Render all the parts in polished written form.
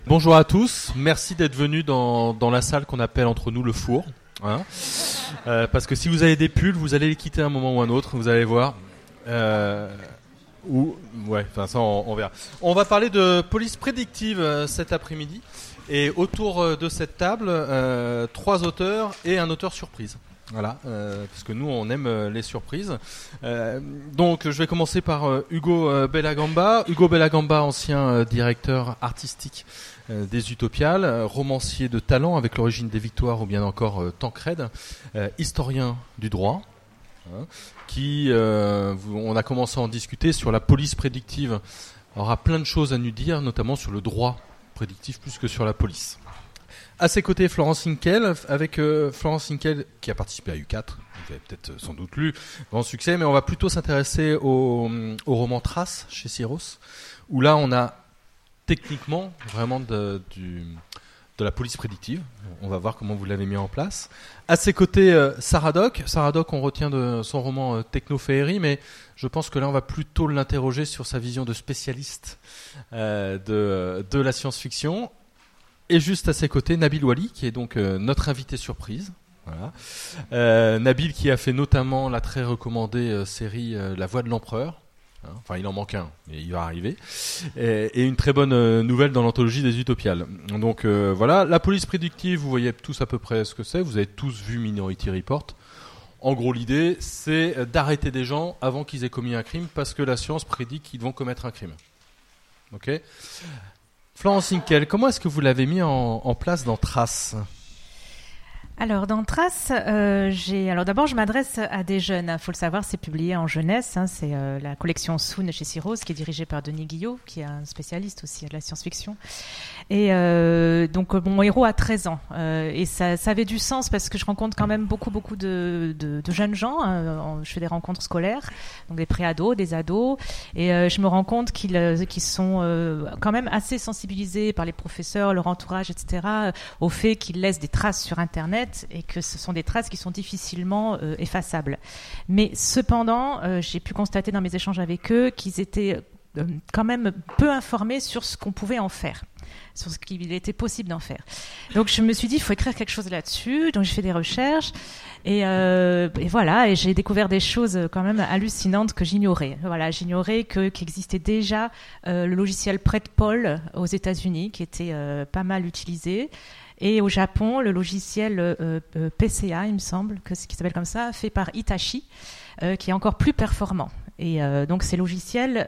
Bonjour à tous, merci d'être venus dans la salle qu'on appelle entre nous le four. Hein, parce que si vous avez des pulls, vous allez les quitter à un moment ou un autre, vous allez voir. Ça on verra. On va parler de police prédictive cet après-midi. Et autour de cette table, 3 auteurs et un auteur surprise. Voilà, parce que nous on aime les surprises. Donc je vais commencer par Hugo Bellagamba. Hugo Bellagamba, ancien directeur artistique des Utopiales, romancier de talent avec l'origine des Victoires ou bien encore Tancred, historien du droit, hein, on a commencé à en discuter sur la police prédictive. Il aura plein de choses à nous dire, notamment sur le droit prédictif plus que sur la police. À ses côtés, Florence Hinkel, avec Florence Hinkel qui a participé à U4, vous avez peut-être sans doute lu, grand succès, mais on va plutôt s'intéresser au roman Trace chez Syros, où là on a techniquement vraiment de la police prédictive. On va voir comment vous l'avez mis en place. À ses côtés, Sarah Doc. Sarah Doc, on retient de son roman Techno-Féerie, mais je pense que là on va plutôt l'interroger sur sa vision de spécialiste de la science-fiction. Et juste à ses côtés, Nabil Wali, qui est donc notre invité surprise. Voilà. Nabil qui a fait notamment la très recommandée série La Voix de l'Empereur. Enfin, il en manque un, mais il va arriver. Et une très bonne nouvelle dans l'anthologie des Utopiales. Donc voilà, la police prédictive, vous voyez tous à peu près ce que c'est. Vous avez tous vu Minority Report. En gros, l'idée, c'est d'arrêter des gens avant qu'ils aient commis un crime, parce que la science prédit qu'ils vont commettre un crime. Ok ? Florence Hinkel, comment est-ce que vous l'avez mis en place dans Trace ? Alors, dans Trace, d'abord, je m'adresse à des jeunes. Il faut le savoir, c'est publié en jeunesse. C'est la collection Soon chez Syros, qui est dirigée par Denis Guillot, qui est un spécialiste aussi de la science-fiction. Et donc, mon héros a 13 ans. Et ça avait du sens parce que je rencontre quand même beaucoup de jeunes gens. Je fais des rencontres scolaires, donc des pré-ados, des ados. Et je me rends compte qu'ils sont quand même assez sensibilisés par les professeurs, leur entourage, etc., au fait qu'ils laissent des traces sur Internet et que ce sont des traces qui sont difficilement effaçables. Mais cependant, j'ai pu constater dans mes échanges avec eux qu'ils étaient quand même peu informés sur ce qu'on pouvait en faire, sur ce qu'il était possible d'en faire. Donc je me suis dit, il faut écrire quelque chose là-dessus. Donc j'ai fait des recherches et voilà, et j'ai découvert des choses quand même hallucinantes que j'ignorais. Voilà, j'ignorais qu'existait déjà le logiciel PredPol aux États-Unis, qui était pas mal utilisé. Et au Japon, le logiciel PCA, il me semble, qui s'appelle comme ça, fait par Hitachi, qui est encore plus performant. Et donc ces logiciels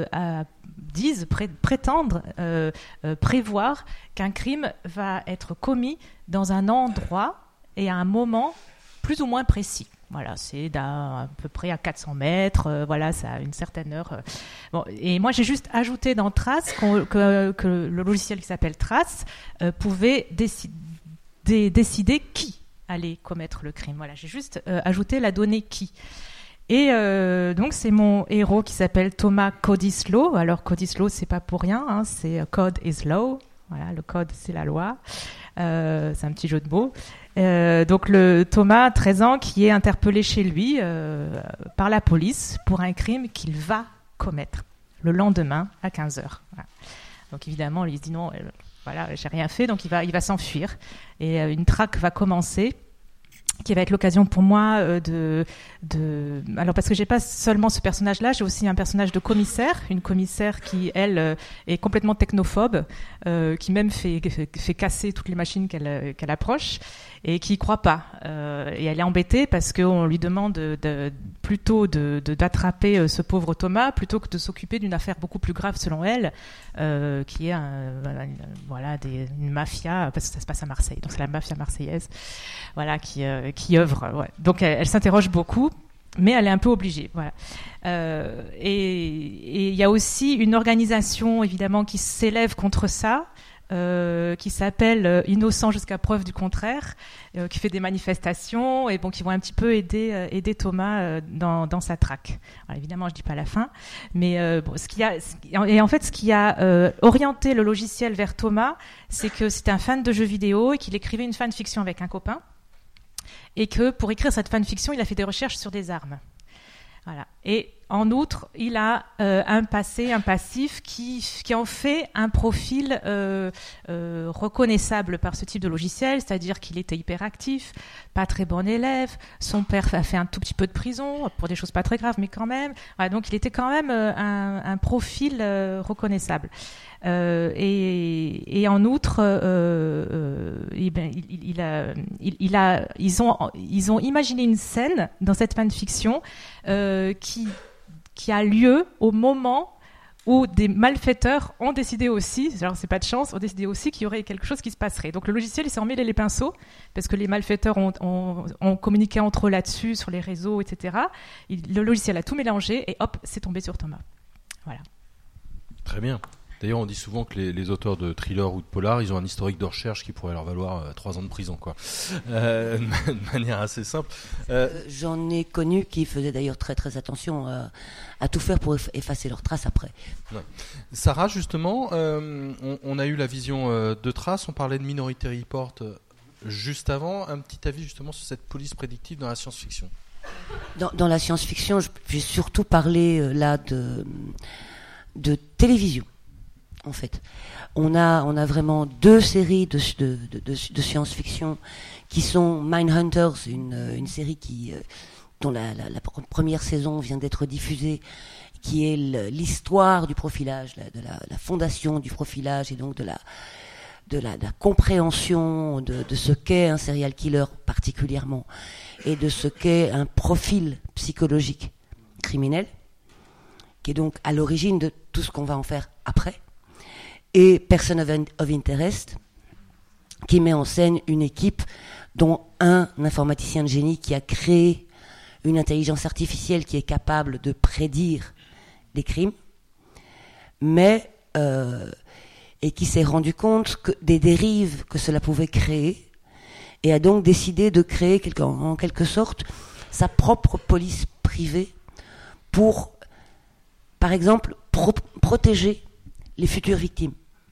prétendent prévoir qu'un crime va être commis dans un endroit et à un moment plus ou moins précis. Voilà, c'est à peu près à 400 mètres, voilà, ça a une certaine heure. Bon, et moi, j'ai juste ajouté dans Trace que le logiciel qui s'appelle Trace pouvait décider qui allait commettre le crime. Voilà, j'ai juste ajouté la donnée qui. Et donc, c'est mon héros qui s'appelle Thomas Codislow. Alors, Codislow, c'est pas pour rien, hein, c'est Code is Law. Voilà, le code, c'est la loi. C'est un petit jeu de mots. Donc le Thomas, 13 ans, qui est interpellé chez lui par la police pour un crime qu'il va commettre le lendemain à 15h. Voilà. Donc évidemment, lui, il se dit non, voilà, j'ai rien fait, donc il va s'enfuir. Et une traque va commencer, qui va être l'occasion pour moi alors parce que j'ai pas seulement ce personnage-là, j'ai aussi un personnage de commissaire, une commissaire qui elle est complètement technophobe, qui même fait casser toutes les machines qu'elle approche et qui y croit pas. Et elle est embêtée parce qu'on lui demande plutôt d'attraper ce pauvre Thomas plutôt que de s'occuper d'une affaire beaucoup plus grave selon elle, qui est une mafia, parce que ça se passe à Marseille, donc c'est la mafia marseillaise, voilà, qui œuvre. Ouais. Donc elle s'interroge beaucoup, mais elle est un peu obligée. Voilà. Et il y a aussi une organisation évidemment qui s'élève contre ça, qui s'appelle Innocent jusqu'à preuve du contraire, qui fait des manifestations et bon, qui vont un petit peu aider Thomas dans sa traque. Alors, évidemment, je dis pas la fin, mais ce qui a orienté le logiciel vers Thomas, c'est que c'était un fan de jeux vidéo et qu'il écrivait une fanfiction avec un copain, et que pour écrire cette fanfiction, il a fait des recherches sur des armes. Voilà. Et en outre, il a un passé, un passif qui en fait un profil reconnaissable par ce type de logiciel, c'est-à-dire qu'il était hyperactif, pas très bon élève, son père a fait un tout petit peu de prison pour des choses pas très graves, mais quand même. Voilà, donc il était quand même un profil reconnaissable. Et en outre, ils ont imaginé une scène dans cette fanfiction qui a lieu au moment où des malfaiteurs ont décidé aussi, alors c'est pas de chance, ont décidé aussi qu'il y aurait quelque chose qui se passerait. Donc le logiciel, il s'est emmêlé les pinceaux, parce que les malfaiteurs ont communiqué entre eux là-dessus, sur les réseaux, etc. Le logiciel a tout mélangé, et hop, c'est tombé sur Thomas. Voilà. Très bien. D'ailleurs, on dit souvent que les auteurs de thrillers ou de polar, ils ont un historique de recherche qui pourrait leur valoir 3 ans de prison, quoi. De manière assez simple. J'en ai connu qui faisaient d'ailleurs très très attention à tout faire pour effacer leurs traces après. Ouais. Sarah, justement, on a eu la vision de traces, on parlait de Minority Report juste avant. Un petit avis justement sur cette police prédictive dans la science-fiction. Dans la science-fiction, je vais surtout parler là de télévision. En fait, on a vraiment 2 séries de science-fiction qui sont Mindhunters, une série dont la première saison vient d'être diffusée, qui est l'histoire du profilage, de la fondation du profilage et donc de la compréhension de ce qu'est un serial killer particulièrement et de ce qu'est un profil psychologique criminel, qui est donc à l'origine de tout ce qu'on va en faire après. Et Person of Interest, qui met en scène une équipe dont un informaticien de génie qui a créé une intelligence artificielle qui est capable de prédire les crimes, mais et qui s'est rendu compte des dérives que cela pouvait créer, et a donc décidé de créer en quelque sorte sa propre police privée pour, par exemple, protéger les futures victimes.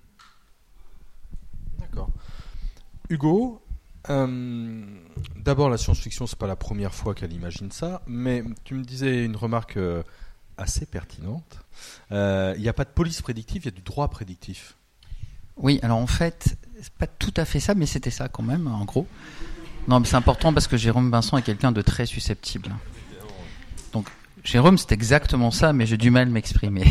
D'accord. Hugo, d'abord la science-fiction, c'est pas la première fois qu'elle imagine ça, mais tu me disais une remarque assez pertinente. Il n'y a pas de police prédictive, il y a du droit prédictif. Oui, alors en fait, c'est pas tout à fait ça, mais c'était ça quand même, en gros. Non, mais c'est important parce que Jérôme Vincent est quelqu'un de très susceptible. Donc, Jérôme, c'est exactement ça, mais j'ai du mal à m'exprimer.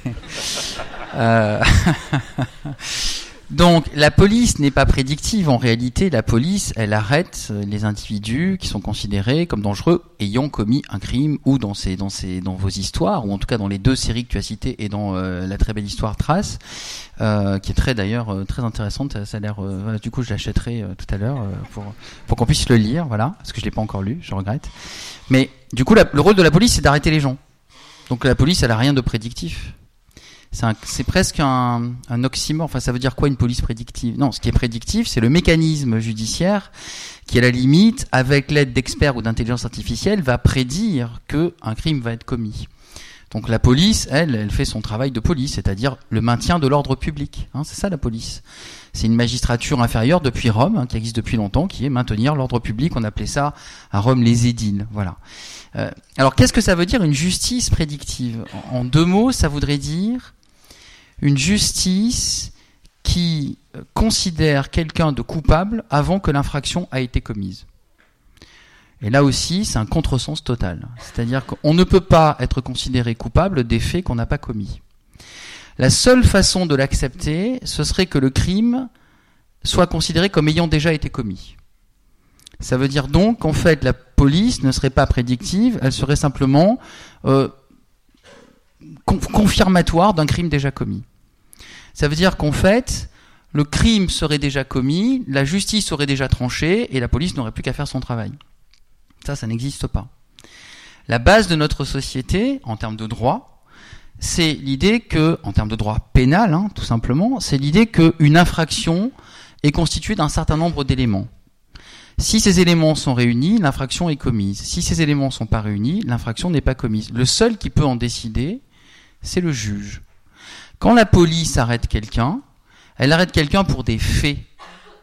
Donc, la police n'est pas prédictive. En réalité, la police, elle arrête les individus qui sont considérés comme dangereux ayant commis un crime, ou dans vos histoires, ou en tout cas dans les 2 séries que tu as citées et dans la très belle histoire Trace, qui est d'ailleurs très intéressante. Ça a l'air, du coup, je l'achèterai tout à l'heure pour qu'on puisse le lire, voilà, parce que je l'ai pas encore lu, je regrette. Mais du coup, le rôle de la police, c'est d'arrêter les gens. Donc la police, elle a rien de prédictif. C'est presque un oxymore. Enfin, ça veut dire quoi une police prédictive ? Non, ce qui est prédictif, c'est le mécanisme judiciaire qui, à la limite, avec l'aide d'experts ou d'intelligence artificielle, va prédire qu'un crime va être commis. Donc la police, elle fait son travail de police, c'est-à-dire le maintien de l'ordre public. C'est ça la police. C'est une magistrature inférieure depuis Rome, qui existe depuis longtemps, qui est maintenir l'ordre public. On appelait ça à Rome les édiles. Voilà. Alors qu'est-ce que ça veut dire une justice prédictive ? En 2 mots, ça voudrait dire une justice qui considère quelqu'un de coupable avant que l'infraction a été commise. Et là aussi, c'est un contresens total. C'est-à-dire qu'on ne peut pas être considéré coupable des faits qu'on n'a pas commis. La seule façon de l'accepter, ce serait que le crime soit considéré comme ayant déjà été commis. Ça veut dire donc qu'en fait, la police ne serait pas prédictive, elle serait simplement confirmatoire d'un crime déjà commis. Ça veut dire qu'en fait, le crime serait déjà commis, la justice aurait déjà tranché, et la police n'aurait plus qu'à faire son travail. Ça n'existe pas. La base de notre société, en termes de droit, c'est l'idée que, en termes de droit pénal, tout simplement, c'est l'idée qu'une infraction est constituée d'un certain nombre d'éléments. Si ces éléments sont réunis, l'infraction est commise. Si ces éléments ne sont pas réunis, l'infraction n'est pas commise. Le seul qui peut en décider, c'est le juge. Quand la police arrête quelqu'un, elle arrête quelqu'un pour des faits.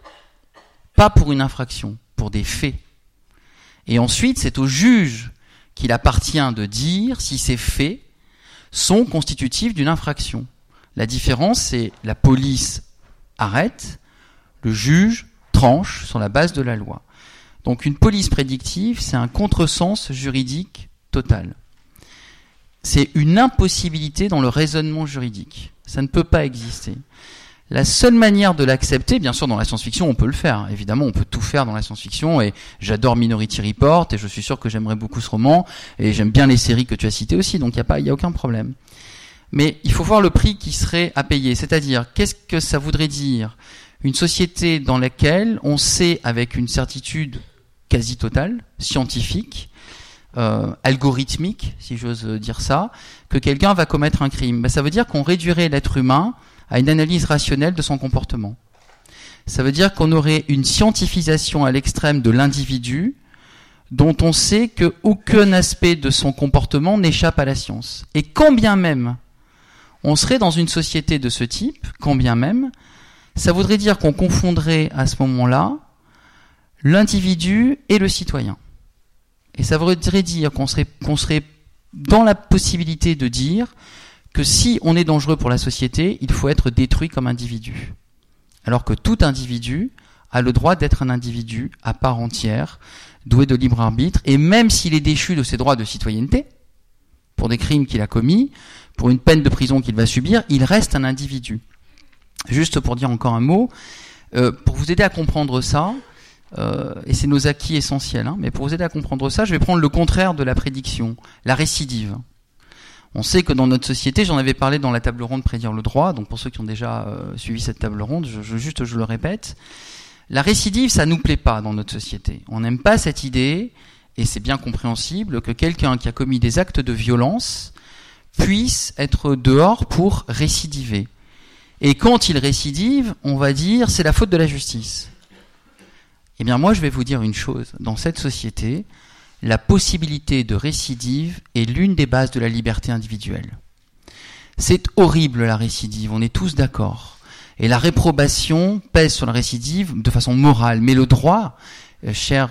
Pas pour une infraction, pour des faits. Et ensuite, c'est au juge qu'il appartient de dire si ces faits sont constitutifs d'une infraction. La différence, c'est la police arrête, le juge tranche sur la base de la loi. Donc une police prédictive, c'est un contresens juridique total. C'est une impossibilité dans le raisonnement juridique. Ça ne peut pas exister. La seule manière de l'accepter, bien sûr dans la science-fiction on peut le faire, évidemment on peut tout faire dans la science-fiction, et j'adore Minority Report, et je suis sûr que j'aimerais beaucoup ce roman, et j'aime bien les séries que tu as citées aussi, donc il y a aucun problème. Mais il faut voir le prix qui serait à payer, c'est-à-dire qu'est-ce que ça voudrait dire ? Une société dans laquelle on sait avec une certitude quasi totale, scientifique, algorithmique, si j'ose dire ça, que quelqu'un va commettre un crime. Ça veut dire qu'on réduirait l'être humain à une analyse rationnelle de son comportement. Ça veut dire qu'on aurait une scientifisation à l'extrême de l'individu dont on sait qu'aucun aspect de son comportement n'échappe à la science. Et quand bien même on serait dans une société de ce type, quand bien même, ça voudrait dire qu'on confondrait à ce moment-là l'individu et le citoyen. Et ça voudrait dire qu'on serait dans la possibilité de dire que si on est dangereux pour la société, il faut être détruit comme individu. Alors que tout individu a le droit d'être un individu à part entière, doué de libre arbitre, et même s'il est déchu de ses droits de citoyenneté, pour des crimes qu'il a commis, pour une peine de prison qu'il va subir, il reste un individu. Juste pour dire encore un mot, pour vous aider à comprendre ça, et c'est nos acquis essentiels, mais pour vous aider à comprendre ça, je vais prendre le contraire de la prédiction, la récidive. On sait que dans notre société, j'en avais parlé dans la table ronde Prédire le droit, donc pour ceux qui ont déjà suivi cette table ronde, je le répète, la récidive, ça nous plaît pas dans notre société. On n'aime pas cette idée, et c'est bien compréhensible, que quelqu'un qui a commis des actes de violence puisse être dehors pour récidiver. Et quand il récidive, on va dire c'est la faute de la justice. Eh bien moi je vais vous dire une chose, dans cette société, la possibilité de récidive est l'une des bases de la liberté individuelle. C'est horrible la récidive, on est tous d'accord. Et la réprobation pèse sur la récidive de façon morale. Mais le droit, chers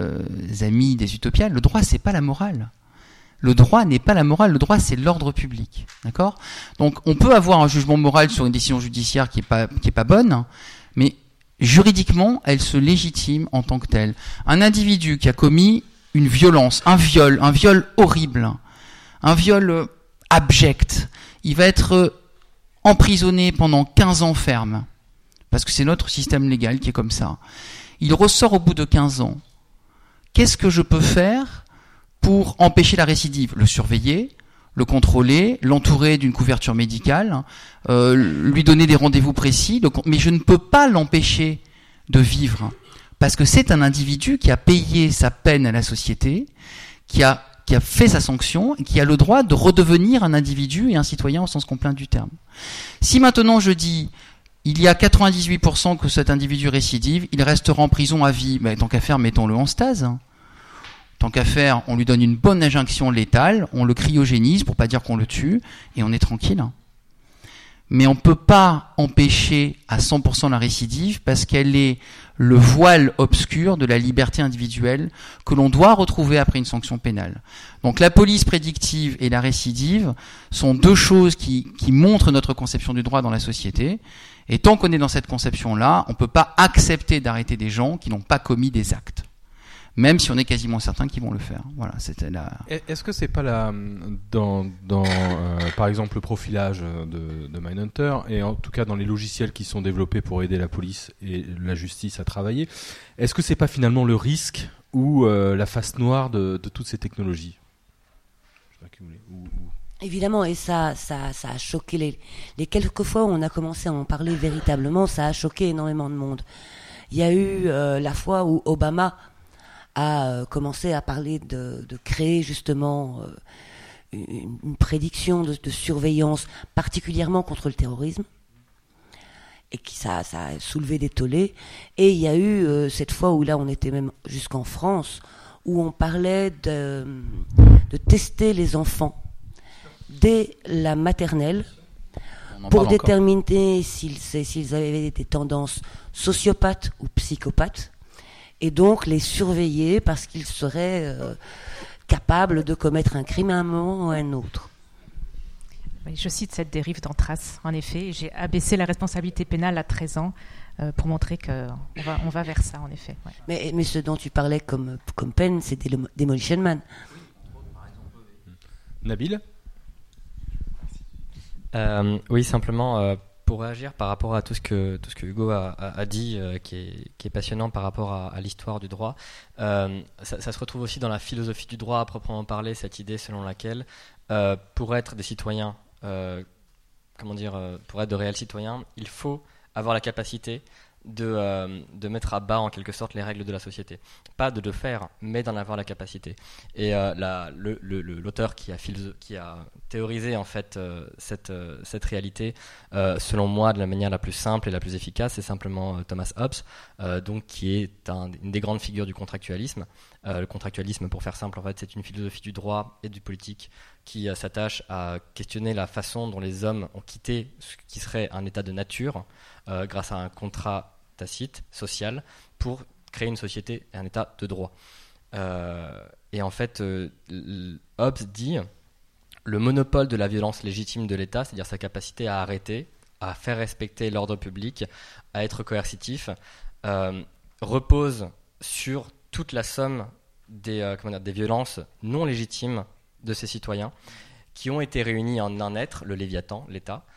amis des utopiales, le droit c'est pas la morale. Le droit n'est pas la morale, le droit c'est l'ordre public. D'accord ? Donc on peut avoir un jugement moral sur une décision judiciaire qui est pas bonne, mais juridiquement elle se légitime en tant que telle. Un individu qui a commis une violence, un viol horrible, un viol abject, il va être emprisonné pendant 15 ans ferme, parce que c'est notre système légal qui est comme ça. Il ressort au bout de 15 ans. Qu'est-ce que je peux faire pour empêcher la récidive ? Le surveiller, le contrôler, l'entourer d'une couverture médicale, lui donner des rendez-vous précis, mais je ne peux pas l'empêcher de vivre. Parce que c'est un individu qui a payé sa peine à la société, qui a fait sa sanction, et qui a le droit de redevenir un individu et un citoyen au sens complet du terme. Si maintenant je dis, il y a 98% que cet individu récidive, il restera en prison à vie, tant qu'à faire, mettons-le en stase. Tant qu'à faire, on lui donne une bonne injection létale, on le cryogénise pour pas dire qu'on le tue, et on est tranquille. Mais on ne peut pas empêcher à 100% la récidive parce qu'elle est le voile obscur de la liberté individuelle que l'on doit retrouver après une sanction pénale. Donc la police prédictive et la récidive sont deux choses qui montrent notre conception du droit dans la société. Et tant qu'on est dans cette conception-là, on ne peut pas accepter d'arrêter des gens qui n'ont pas commis des actes. Même si on est quasiment certain qu'ils vont le faire. Voilà, c'était la... Est-ce que c'est pas dans par exemple le profilage de Mindhunter, et en tout cas dans les logiciels qui sont développés pour aider la police et la justice à travailler, est-ce que c'est pas finalement le risque ou la face noire de toutes ces technologies ? Évidemment, et ça a choqué les quelques fois où on a commencé à en parler véritablement, ça a choqué énormément de monde. Il y a eu la fois où Obama a commencé à parler de créer justement une prédiction de surveillance, particulièrement contre le terrorisme, et ça a soulevé des tollés. Et il y a eu cette fois où là on était même jusqu'en France, où on parlait de tester les enfants dès la maternelle pour déterminer s'ils avaient des tendances sociopathes ou psychopathes, et donc les surveiller parce qu'ils seraient capable de commettre un crime à un moment ou à un autre. Oui, je cite cette dérive d'Antras. En effet, j'ai abaissé la responsabilité pénale à 13 ans pour montrer qu'on va vers ça, en effet. Ouais. Mais ce dont tu parlais comme peine, c'était le Demolition Man. Nabil ? Oui, simplement pour réagir par rapport à tout ce que Hugo a dit, qui est passionnant par rapport à l'histoire du droit. Ça se retrouve aussi dans la philosophie du droit à proprement parler, cette idée selon laquelle pour être des citoyens, pour être de réels citoyens, il faut avoir la capacité de mettre à bas en quelque sorte les règles de la société. Pas de le faire, mais d'en avoir la capacité. Et l'auteur qui a théorisé en fait cette réalité, selon moi, de la manière la plus simple et la plus efficace, c'est simplement Thomas Hobbes, donc qui est une des grandes figures du contractualisme. Le contractualisme, pour faire simple, en fait, c'est une philosophie du droit et du politique qui s'attache à questionner la façon dont les hommes ont quitté ce qui serait un état de nature grâce à un contrat tacite, social, pour créer une société et un état de droit. Et en fait, Hobbes dit le monopole de la violence légitime de l'État, c'est-à-dire sa capacité à arrêter, à faire respecter l'ordre public, à être coercitif, repose sur toute la somme des violences non légitimes de ses citoyens qui ont été réunies en un être, le Léviathan, l'État.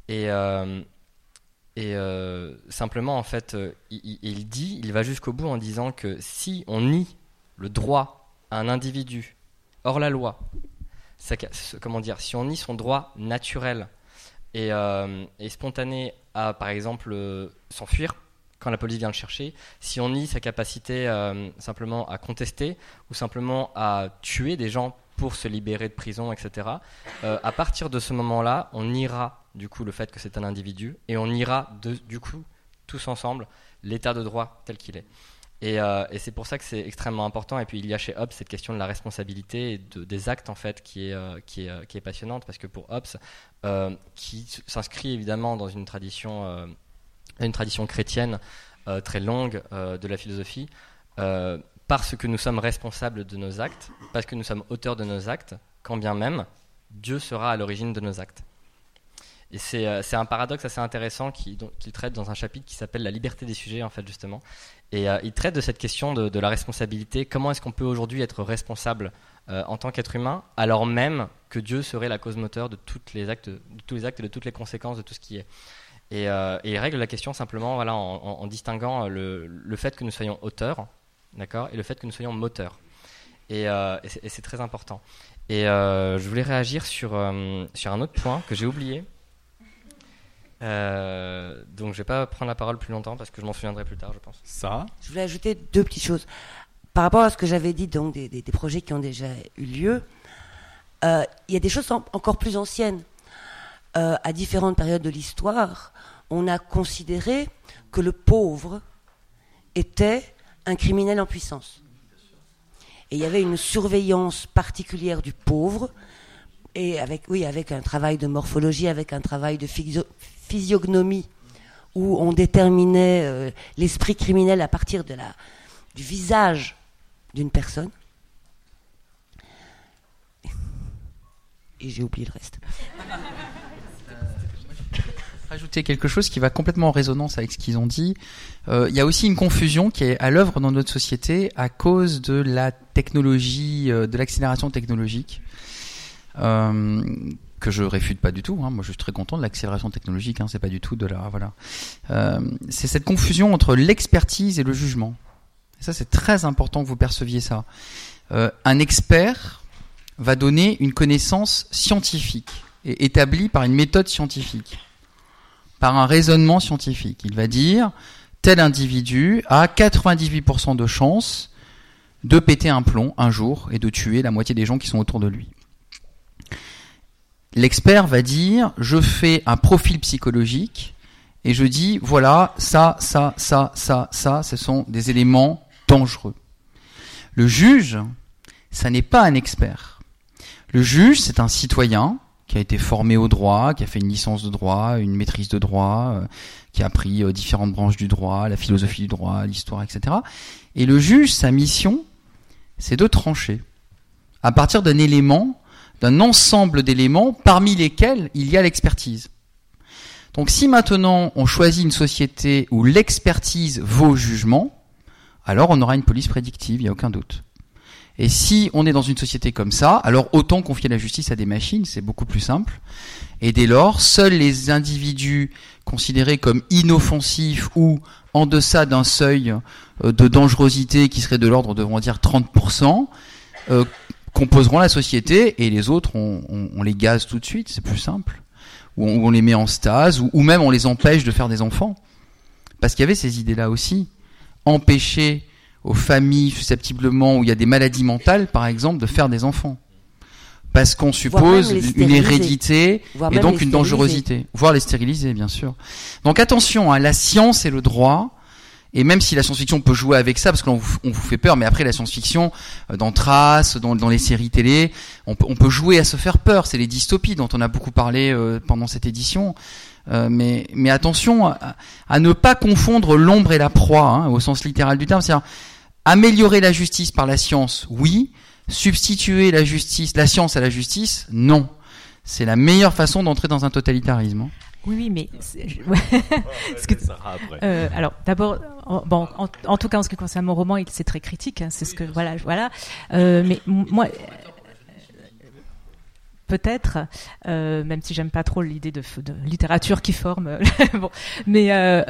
Et simplement, en fait, il va jusqu'au bout en disant que si on nie le droit à un individu hors la loi, si on nie son droit naturel et spontané à, par exemple, s'enfuir quand la police vient le chercher, si on nie sa capacité simplement à contester ou simplement à tuer des gens pour se libérer de prison, etc., à partir de ce moment-là, on niera du coup le fait que c'est un individu et on niera du coup tous ensemble l'état de droit tel qu'il est. Et c'est pour ça que c'est extrêmement important. Et puis il y a chez Hobbes cette question de la responsabilité et des actes en fait qui est passionnante, parce que pour Hobbes, qui s'inscrit évidemment dans une tradition chrétienne très longue de la philosophie, parce que nous sommes responsables de nos actes, parce que nous sommes auteurs de nos actes, quand bien même Dieu sera à l'origine de nos actes. Et c'est un paradoxe assez intéressant qu'il traite dans un chapitre qui s'appelle la liberté des sujets, en fait, justement. Et il traite de cette question de la responsabilité. Comment est-ce qu'on peut aujourd'hui être responsable en tant qu'être humain, alors même que Dieu serait la cause moteur de tous les actes et de toutes les conséquences de tout ce qui est. Et il règle la question simplement, voilà, en distinguant le fait que nous soyons auteurs, d'accord, et le fait que nous soyons moteurs. Et c'est très important. Et je voulais réagir sur un autre point que j'ai oublié. Donc je vais pas prendre la parole plus longtemps parce que je m'en souviendrai plus tard, je pense. Ça. Je voulais ajouter 2 petites choses. Par rapport à ce que j'avais dit, donc des projets qui ont déjà eu lieu, il y a des choses encore plus anciennes. À différentes périodes de l'histoire, on a considéré que le pauvre était un criminel en puissance. Et il y avait une surveillance particulière du pauvre, et avec un travail de morphologie, avec un travail de physiognomie, où on déterminait l'esprit criminel à partir du visage d'une personne. Et j'ai oublié le reste. Rajouter quelque chose qui va complètement en résonance avec ce qu'ils ont dit. Il y a aussi une confusion qui est à l'œuvre dans notre société à cause de la technologie, de l'accélération technologique, que je réfute pas du tout. Moi, je suis très content de l'accélération technologique. C'est pas du tout de la voilà. C'est cette confusion entre l'expertise et le jugement. Et ça, c'est très important que vous perceviez ça. Un expert va donner une connaissance scientifique et établie par une méthode scientifique, par un raisonnement scientifique. Il va dire tel individu a 98% de chances de péter un plomb un jour et de tuer la moitié des gens qui sont autour de lui. L'expert va dire je fais un profil psychologique et je dis voilà, ça, ce sont des éléments dangereux. Le juge, ça n'est pas un expert. Le juge, c'est un citoyen qui a été formé au droit, qui a fait une licence de droit, une maîtrise de droit, qui a appris différentes branches du droit, la philosophie du droit, l'histoire, etc. Et le juge, sa mission, c'est de trancher. à partir d'un ensemble d'éléments parmi lesquels il y a l'expertise. Donc si maintenant on choisit une société où l'expertise vaut jugement, alors on aura une police prédictive, il n'y a aucun doute. Et si on est dans une société comme ça, alors autant confier la justice à des machines, c'est beaucoup plus simple. Et dès lors, seuls les individus considérés comme inoffensifs ou en deçà d'un seuil de dangerosité qui serait de l'ordre de, on va dire, 30%, composeront la société, et les autres, on les gaze tout de suite, c'est plus simple. Ou on les met en stase, ou même on les empêche de faire des enfants. Parce qu'il y avait ces idées-là aussi. Empêcher aux familles susceptiblement où il y a des maladies mentales, par exemple, de faire des enfants. Parce qu'on suppose une hérédité et donc une dangerosité. Voire les stériliser, bien sûr. Donc attention, la science et le droit, et même si la science-fiction peut jouer avec ça, parce qu'on vous fait peur, mais après la science-fiction, dans Trace, dans les séries télé, on peut jouer à se faire peur. C'est les dystopies dont on a beaucoup parlé pendant cette édition. Mais attention à ne pas confondre l'ombre et la proie, au sens littéral du terme. C'est-à-dire, améliorer la justice par la science, oui. Substituer la science à la justice, non. C'est la meilleure façon d'entrer dans un totalitarisme. Oui, mais alors d'abord, en tout cas en ce qui concerne mon roman, c'est très critique. C'est ce que voilà. Mais moi. Peut-être, même si j'aime pas trop l'idée de littérature qui forme. Bon, mais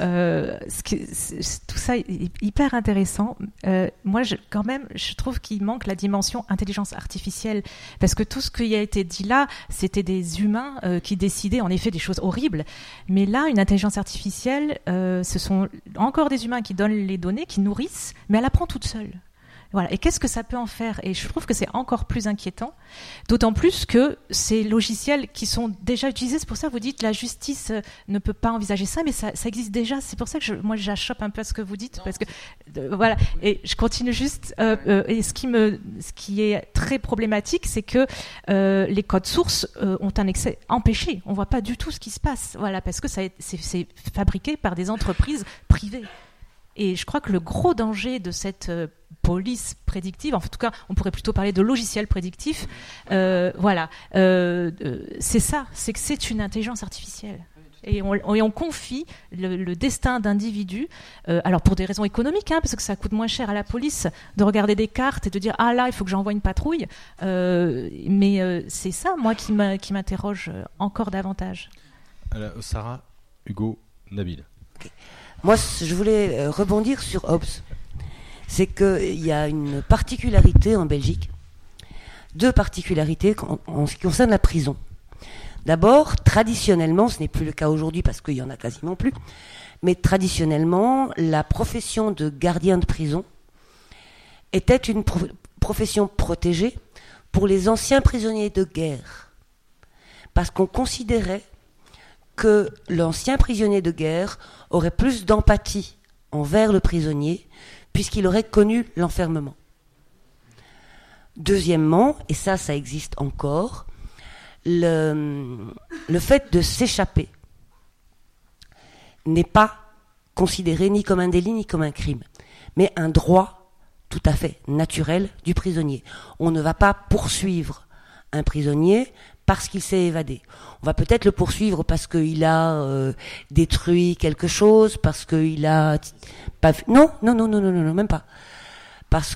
tout ça est hyper intéressant. Moi, quand même, je trouve qu'il manque la dimension intelligence artificielle, parce que tout ce qui a été dit là, c'était des humains qui décidaient en effet des choses horribles. Mais là, une intelligence artificielle, ce sont encore des humains qui donnent les données, qui nourrissent, mais elle apprend toute seule. Voilà. Et qu'est-ce que ça peut en faire ? Et je trouve que c'est encore plus inquiétant, d'autant plus que ces logiciels qui sont déjà utilisés, c'est pour ça que vous dites la justice ne peut pas envisager ça, mais ça existe déjà. C'est pour ça que moi j'achoppe un peu à ce que vous dites, parce que voilà. Et je continue juste. Et ce qui est très problématique, c'est que les codes sources ont un accès empêché. On voit pas du tout ce qui se passe. Voilà, parce que c'est fabriqué par des entreprises privées. Et je crois que le gros danger de cette police prédictive, en tout cas, on pourrait plutôt parler de logiciel prédictif, c'est ça, c'est que c'est une intelligence artificielle. Et on confie le destin d'individus, alors pour des raisons économiques, parce que ça coûte moins cher à la police de regarder des cartes et de dire « Ah là, il faut que j'envoie une patrouille ». Mais c'est ça, moi, qui m'interroge encore davantage. Alors, Sarah, Hugo, Nabil. Okay. Moi, je voulais rebondir sur Hobbes. C'est qu'il y a une particularité en Belgique, deux particularités en ce qui concerne la prison. D'abord, traditionnellement, ce n'est plus le cas aujourd'hui parce qu'il y en a quasiment plus, mais traditionnellement, la profession de gardien de prison était une profession protégée pour les anciens prisonniers de guerre. Parce qu'on considérait que l'ancien prisonnier de guerre aurait plus d'empathie envers le prisonnier puisqu'il aurait connu l'enfermement. Deuxièmement, et ça existe encore, le fait de s'échapper n'est pas considéré ni comme un délit ni comme un crime, mais un droit tout à fait naturel du prisonnier. On ne va pas poursuivre un prisonnier parce qu'il s'est évadé. On va peut-être le poursuivre parce qu'il a détruit quelque chose, parce qu'il a pas non, même pas. Parce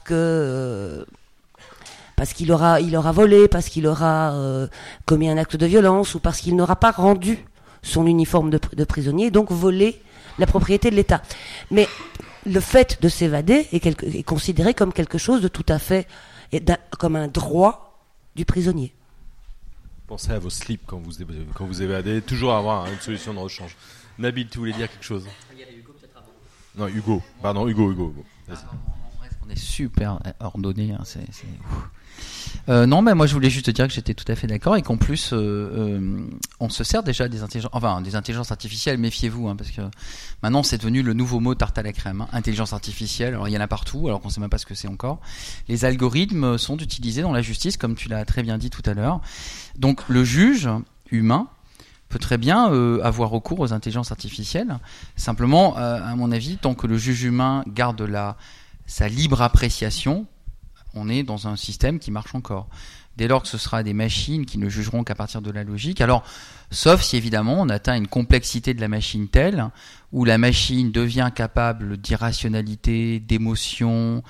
qu'il aura volé, parce qu'il aura commis un acte de violence, ou parce qu'il n'aura pas rendu son uniforme de prisonnier, donc volé la propriété de l'État. Mais le fait de s'évader est considéré comme quelque chose de tout à fait, comme un droit du prisonnier. Pensez à vos slips quand vous évadez, toujours avoir une solution de rechange. Nabil, tu voulais dire quelque chose ? Il y avait Hugo peut-être avant. Non, Hugo. Pardon, Hugo. Vas-y. Bref, on est super ordonné. Non, mais moi je voulais juste te dire que j'étais tout à fait d'accord et qu'en plus on se sert déjà des intelligences artificielles. Méfiez-vous, parce que maintenant c'est devenu le nouveau mot tarte à la crème. Intelligence artificielle. Alors il y en a partout, alors qu'on ne sait même pas ce que c'est encore. Les algorithmes sont utilisés dans la justice, comme tu l'as très bien dit tout à l'heure. Donc le juge humain peut très bien avoir recours aux intelligences artificielles. Simplement, à mon avis, tant que le juge humain garde sa libre appréciation, on est dans un système qui marche encore. Dès lors que ce sera des machines qui ne jugeront qu'à partir de la logique, alors, sauf si évidemment on atteint une complexité de la machine telle où la machine devient capable d'irrationalité, d'émotion,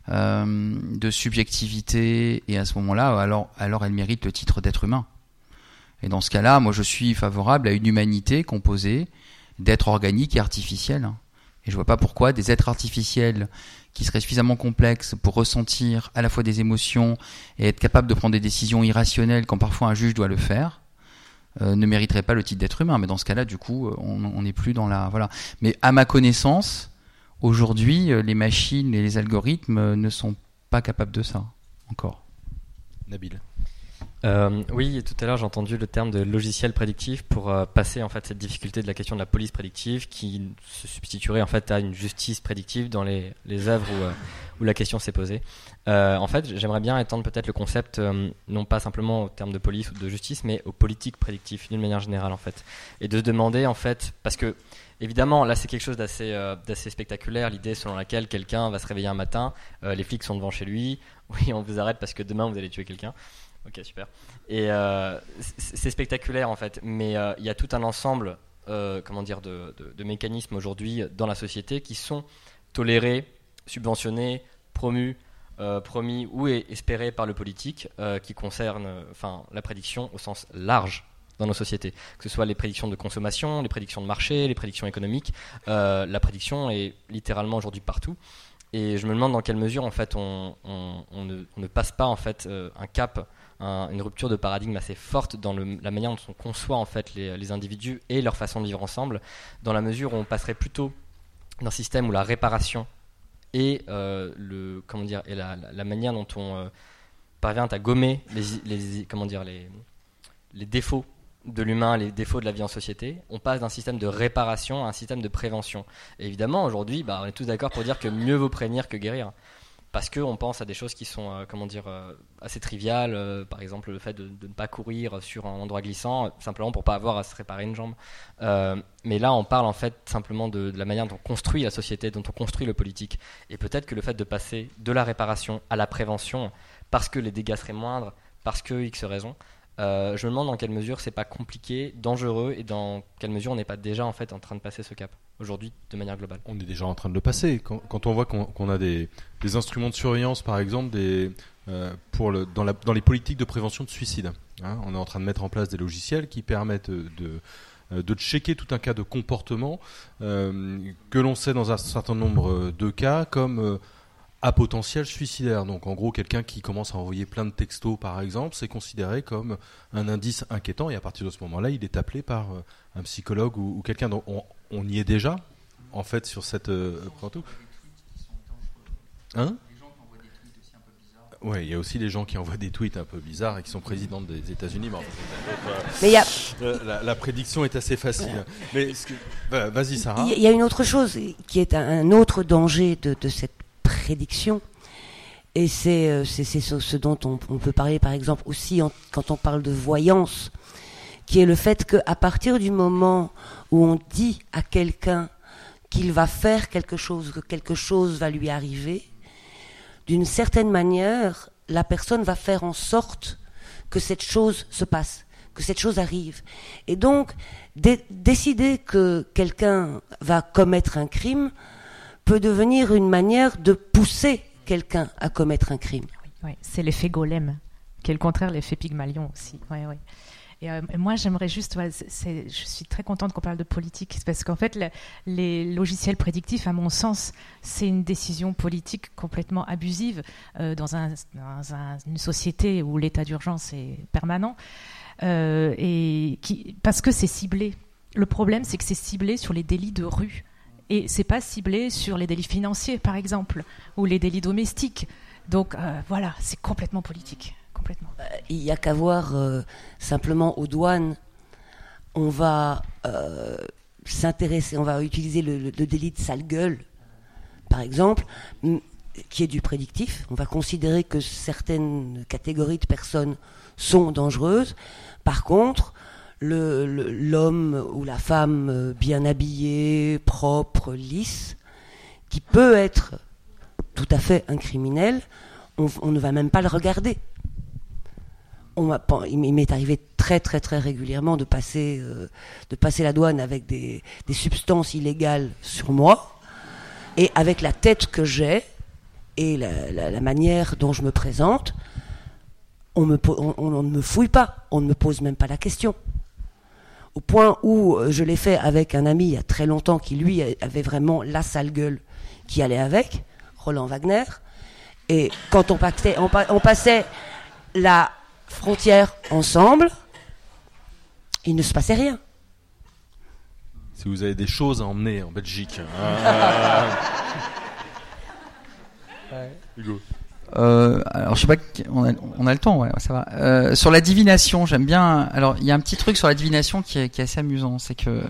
de subjectivité, et à ce moment-là, alors elle mérite le titre d'être humain. Et dans ce cas-là, moi je suis favorable à une humanité composée d'êtres organiques et artificiels. Et je vois pas pourquoi des êtres artificiels qui seraient suffisamment complexes pour ressentir à la fois des émotions et être capables de prendre des décisions irrationnelles quand parfois un juge doit le faire, ne mériteraient pas le titre d'être humain. Mais dans ce cas-là, du coup, on n'est plus dans la... Voilà. Mais à ma connaissance, aujourd'hui, les machines et les algorithmes ne sont pas capables de ça, encore. Nabil. Oui, tout à l'heure j'ai entendu le terme de logiciel prédictif pour passer en fait cette difficulté de la question de la police prédictive qui se substituerait en fait à une justice prédictive dans les œuvres où la question s'est posée. En fait, j'aimerais bien étendre peut-être le concept non pas simplement au terme de police ou de justice, mais aux politiques prédictives d'une manière générale en fait, et de se demander en fait, parce que évidemment là c'est quelque chose d'assez spectaculaire, l'idée selon laquelle quelqu'un va se réveiller un matin, les flics sont devant chez lui, oui on vous arrête parce que demain vous allez tuer quelqu'un. Ok, super. Et c'est spectaculaire en fait, mais il y a tout un ensemble, de mécanismes aujourd'hui dans la société qui sont tolérés, subventionnés, promus, promis ou espérés par le politique, qui concernent, la prédiction au sens large dans nos sociétés, que ce soit les prédictions de consommation, les prédictions de marché, les prédictions économiques. La prédiction est littéralement aujourd'hui partout. Et je me demande dans quelle mesure en fait on ne passe pas en fait un cap, une rupture de paradigme assez forte dans la manière dont on conçoit en fait les individus et leur façon de vivre ensemble, dans la mesure où on passerait plutôt d'un système où la réparation et la manière dont on parvient à gommer les défauts de l'humain, les défauts de la vie en société, on passe d'un système de réparation à un système de prévention. Et évidemment, aujourd'hui, on est tous d'accord pour dire que mieux vaut prévenir que guérir. Parce qu'on pense à des choses qui sont assez triviales, par exemple le fait de ne pas courir sur un endroit glissant, simplement pour ne pas avoir à se réparer une jambe. Mais là, on parle en fait simplement de la manière dont on construit la société, dont on construit le politique. Et peut-être que le fait de passer de la réparation à la prévention, parce que les dégâts seraient moindres, parce que X raisons, je me demande dans quelle mesure c'est pas compliqué, dangereux, et dans quelle mesure on n'est pas déjà en fait en train de passer ce cap aujourd'hui de manière globale. On est déjà en train de le passer. Quand on voit qu'on a des instruments de surveillance, par exemple, dans les politiques de prévention de suicide, hein, on est en train de mettre en place des logiciels qui permettent de checker tout un cas de comportement que l'on sait dans un certain nombre de cas comme à potentiel suicidaire. Donc en gros, quelqu'un qui commence à envoyer plein de textos, par exemple, c'est considéré comme un indice inquiétant, et à partir de ce moment-là, il est appelé par un psychologue ou quelqu'un. Donc on y est déjà, en fait, sur cette... Hein ? Oui, il y a aussi des gens qui envoient des tweets un peu bizarres et qui sont présidents des États-Unis. Mais la prédiction est assez facile. Mais vas-y, Sarah. Il y a une autre chose qui est un autre danger de cette prédiction, et c'est ce dont on peut parler par exemple aussi quand on parle de voyance, qui est le fait qu'à partir du moment où on dit à quelqu'un qu'il va faire quelque chose, que quelque chose va lui arriver, d'une certaine manière, la personne va faire en sorte que cette chose se passe, que cette chose arrive. Et donc, décider que quelqu'un va commettre un crime peut devenir une manière de pousser quelqu'un à commettre un crime. Oui, c'est l'effet golem, qui est le contraire de l'effet Pygmalion aussi. Oui. Et moi, j'aimerais juste... je suis très contente qu'on parle de politique, parce qu'en fait, les logiciels prédictifs, à mon sens, c'est une décision politique complètement abusive dans une société où l'état d'urgence est permanent, parce que c'est ciblé. Le problème, c'est que c'est ciblé sur les délits de rue. Et c'est pas ciblé sur les délits financiers, par exemple, ou les délits domestiques. Donc voilà, c'est complètement politique. Complètement. Il n'y a qu'à voir simplement aux douanes. On va s'intéresser, on va utiliser le délit de sale gueule, par exemple, qui est du prédictif. On va considérer que certaines catégories de personnes sont dangereuses. Par contre, l'homme ou la femme bien habillé, propre, lisse, qui peut être tout à fait un criminel, on ne va même pas le regarder. Il m'est arrivé très très très régulièrement de passer la douane avec des substances illégales sur moi, et avec la tête que j'ai et la manière dont je me présente, on ne me fouille pas, on ne me pose même pas la question. Au point où je l'ai fait avec un ami il y a très longtemps qui lui avait vraiment la sale gueule qui allait avec, Roland Wagner, et quand on passait la frontière ensemble, il ne se passait rien. Si vous avez des choses à emmener en Belgique. Hugo. Alors je sais pas, on a le temps, ouais, ça va. Sur la divination, j'aime bien. Alors il y a un petit truc sur la divination qui est assez amusant, c'est que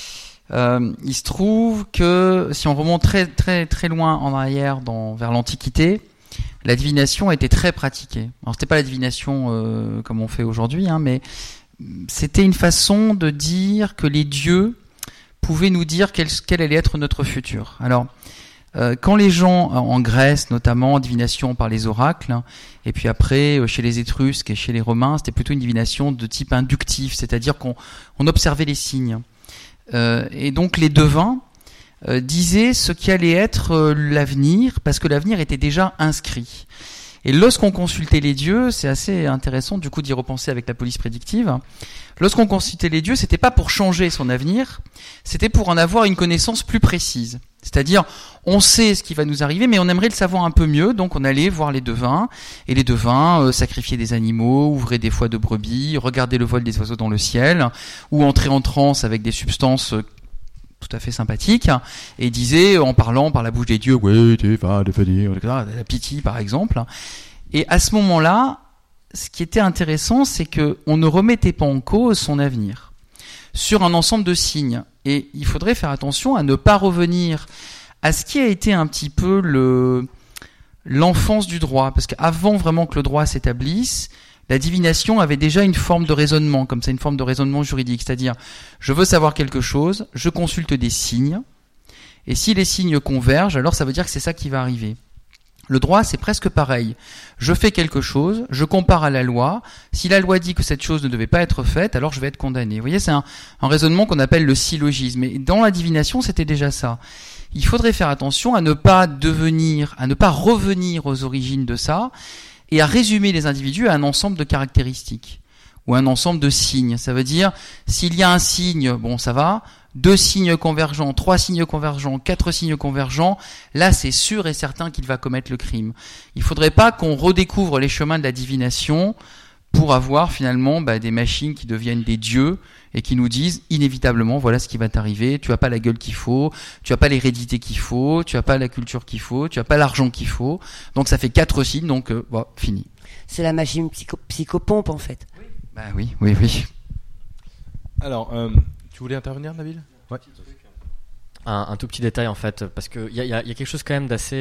il se trouve que si on remonte très très très loin en arrière vers l'Antiquité, la divination était très pratiquée. Alors c'était pas la divination comme on fait aujourd'hui, hein, mais c'était une façon de dire que les dieux pouvaient nous dire quel allait être notre futur. Alors quand les gens en Grèce notamment, divination par les oracles, hein, et puis après chez les Étrusques et chez les Romains, c'était plutôt une divination de type inductif, c'est-à-dire qu'on observait les signes. Et donc les devins disaient ce qui allait être l'avenir, parce que l'avenir était déjà inscrit. Et lorsqu'on consultait les dieux, c'est assez intéressant du coup d'y repenser avec la police prédictive. Lorsqu'on consultait les dieux, c'était pas pour changer son avenir, c'était pour en avoir une connaissance plus précise. C'est-à-dire, on sait ce qui va nous arriver, mais on aimerait le savoir un peu mieux, donc on allait voir les devins, et les devins sacrifiaient des animaux, ouvraient des foies de brebis, regardaient le vol des oiseaux dans le ciel, ou entraient en transe avec des substances tout à fait sympathiques, et disaient, en parlant par la bouche des dieux, ouais, tu vas devenir, la pitié par exemple. Et à ce moment-là, ce qui était intéressant, c'est que on ne remettait pas en cause son avenir sur un ensemble de signes. Et il faudrait faire attention à ne pas revenir à ce qui a été un petit peu l'enfance du droit. Parce qu'avant vraiment que le droit s'établisse, la divination avait déjà une forme de raisonnement, comme ça, une forme de raisonnement juridique. C'est-à-dire, je veux savoir quelque chose, je consulte des signes, et si les signes convergent, alors ça veut dire que c'est ça qui va arriver. Le droit, c'est presque pareil. Je fais quelque chose, je compare à la loi. Si la loi dit que cette chose ne devait pas être faite, alors je vais être condamné. Vous voyez, c'est un raisonnement qu'on appelle le syllogisme. Et dans la divination, c'était déjà ça. Il faudrait faire attention à ne pas revenir aux origines de ça, et à résumer les individus à un ensemble de caractéristiques, ou un ensemble de signes. Ça veut dire, s'il y a un signe, bon, ça va. 2 signes convergents, 3 signes convergents, 4 signes convergents, là c'est sûr et certain qu'il va commettre le crime. Il ne faudrait pas qu'on redécouvre les chemins de la divination pour avoir finalement des machines qui deviennent des dieux et qui nous disent inévitablement voilà ce qui va t'arriver, tu n'as pas la gueule qu'il faut, tu n'as pas l'hérédité qu'il faut, tu n'as pas la culture qu'il faut, tu n'as pas l'argent qu'il faut, donc ça fait 4 signes, donc fini. C'est la machine psychopompe en fait. Oui. Alors, tu voulais intervenir, Nabil ? Ouais. Un tout petit détail en fait, parce qu'il y a quelque chose quand même d'assez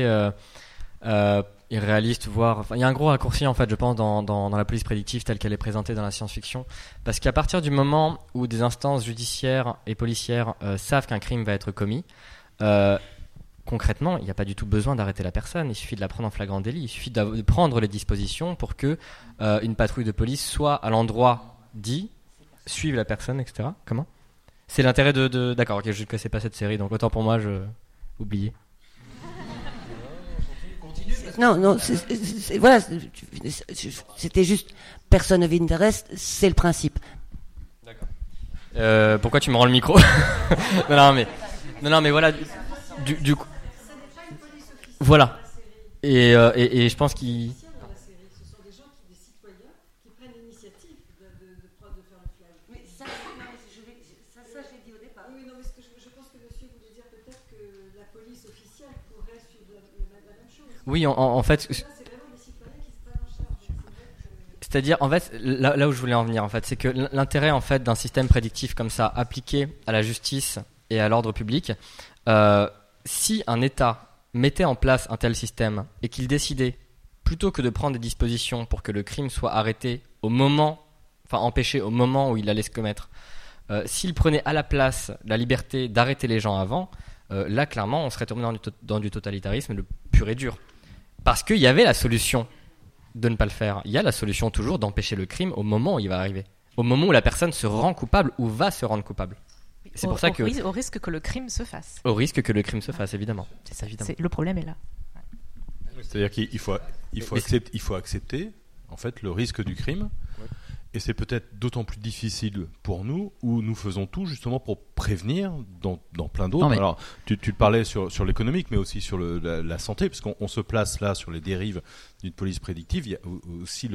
irréaliste, voire il y a un gros raccourci en fait, je pense, dans la police prédictive telle qu'elle est présentée dans la science-fiction, parce qu'à partir du moment où des instances judiciaires et policières savent qu'un crime va être commis, concrètement, il n'y a pas du tout besoin d'arrêter la personne, il suffit de la prendre en flagrant délit, il suffit de prendre les dispositions pour que une patrouille de police soit à l'endroit dit, suive la personne, etc. Comment ? C'est l'intérêt de... D'accord, ok, je ne connaissais pas cette série, donc autant pour moi, je oublié. Non, voilà, c'était juste person of interest, c'est le principe. D'accord. Pourquoi tu me rends le micro ? non, mais voilà, du coup... Voilà. Et je pense qu'il... Oui, en fait, c'est-à-dire, en fait, là où je voulais en venir, en fait, c'est que l'intérêt, en fait, d'un système prédictif comme ça, appliqué à la justice et à l'ordre public, si un État mettait en place un tel système et qu'il décidait, plutôt que de prendre des dispositions pour que le crime soit arrêté empêché au moment où il allait se commettre, s'il prenait à la place la liberté d'arrêter les gens avant, là, clairement, on serait tombé dans du totalitarisme le pur et dur. Parce qu'il y avait la solution de ne pas le faire. Il y a la solution toujours d'empêcher le crime au moment où il va arriver. Au moment où la personne se rend coupable ou va se rendre coupable. C'est pour ça que... Au risque que le crime se fasse. Au risque que le crime se fasse, évidemment. C'est ça, le problème est là. C'est-à-dire qu'il faut accepter en fait le risque du crime. Ouais. Et c'est peut-être d'autant plus difficile pour nous où nous faisons tout justement pour prévenir dans plein d'autres. Mais... Alors, tu parlais sur l'économique, mais aussi sur la santé, parce qu'on se place là sur les dérives d'une police prédictive. Il y a aussi